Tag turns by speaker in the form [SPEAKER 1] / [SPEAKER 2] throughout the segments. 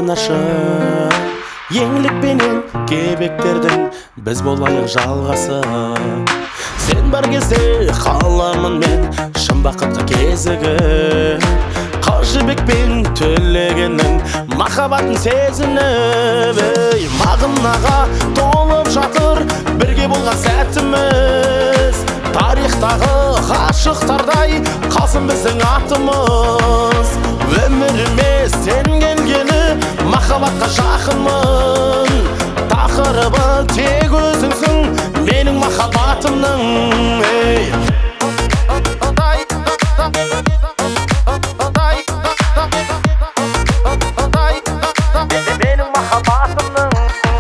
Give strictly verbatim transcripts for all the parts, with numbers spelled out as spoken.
[SPEAKER 1] жанашыр еңлік пенен кебектердің біз болайық жалғасы. Сен бар кезде қаламын мен шын бақытқа кезігіп, қыз жібекпен төлегеннің махаббатын сезініп, мағынаға толып жатыр бірге болған сәтіміз. Тарихтағы ғашықтардай қалсын біздің атымыз. Өміріме сен келгені махаббатқа жақынмын. Тақырыбы тек өзіңсің менің махаббатымның. Менің махаббатымның.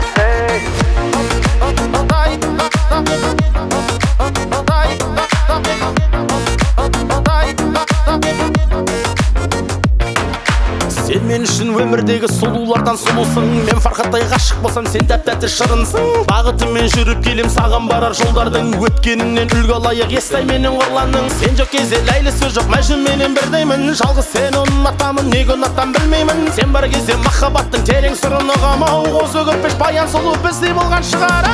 [SPEAKER 1] Сен мен үшін өмірдегі сұлулардан сұлусың. Мен Фархаттай ғашық болсам, сен тәп-тәтті шырынсың. Бағытыммен жүріп келем саған барар жолдардың, өткенінен үлгі алайық естай менен қорланның. Сен жоқ кезде ләйлі сөз жоқ мәжнүн менен бірдеймін. Жалғыз сені ұнатамын, неге ұнатам білмеймін. Сен бар кезде махаббаттың терең сырын ұғамау. Қозы көрпеш баян сұлу біздей болған шығар.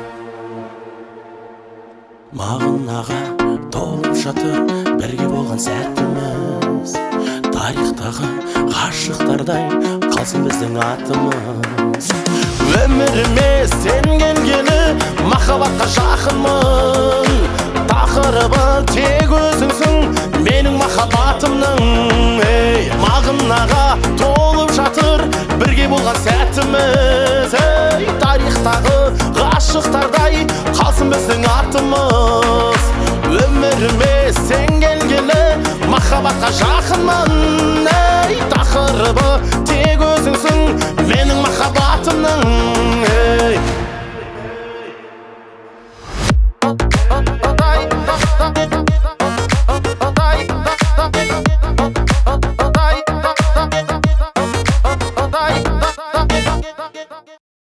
[SPEAKER 1] Мағынаға толып жатыр бірге болған сәтіміз. Тарихтағы ғашықтардай қалсын біздің атымыз. Өміріме сен келгені махаббатқа жақынмын. Тақырыбы тек өзіңсің менің махаббатымның. Мағынаға толып жатыр бірге болған сәтіміз. Тарихтағы ғашықтардай қалсын біздің атымыз. Өміріме сен келгені махаббатқа жақынмын. Тақырыбы тек өзіңсің менің махаббатымның.